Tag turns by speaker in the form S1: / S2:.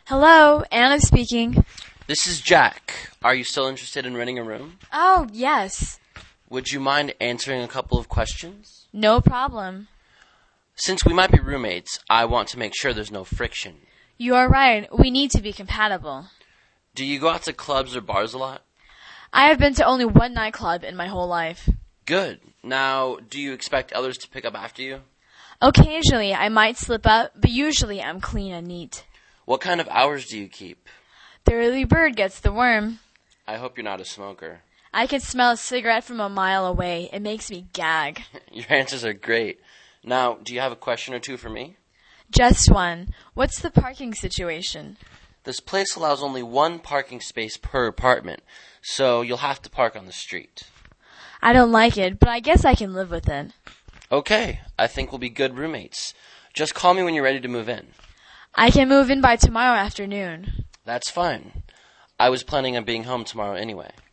S1: Hello, Anna speaking.
S2: This is Jack. Are you still interested in renting a room?
S1: Oh, yes.
S2: Would you mind answering a couple of questions?
S1: No problem.
S2: Since we might be roommates, I want to make sure there's no friction.
S1: You are right. We need to be compatible.
S2: Do you go out to clubs or bars a lot?
S1: I have been to only one nightclub in my whole life.
S2: Good. Now, do you expect others to pick up after you?
S1: Occasionally, I might slip up, but usually I'm clean and neat.
S2: What kind of hours do you keep?
S1: The early bird gets the worm.
S2: I hope you're not a smoker.
S1: I can smell a cigarette from a mile away. It makes me gag.
S2: Your answers are great. Now, do you have a question or two for me?
S1: Just one. What's the parking situation?
S2: This place allows only one parking space per apartment, so you'll have to park on the street.
S1: I don't like it, but I guess I can live with it.
S2: Okay, I think we'll be good roommates. Just call me when you're ready to move in.
S1: I can move in by tomorrow afternoon.
S2: That's fine. I was planning on being home tomorrow anyway.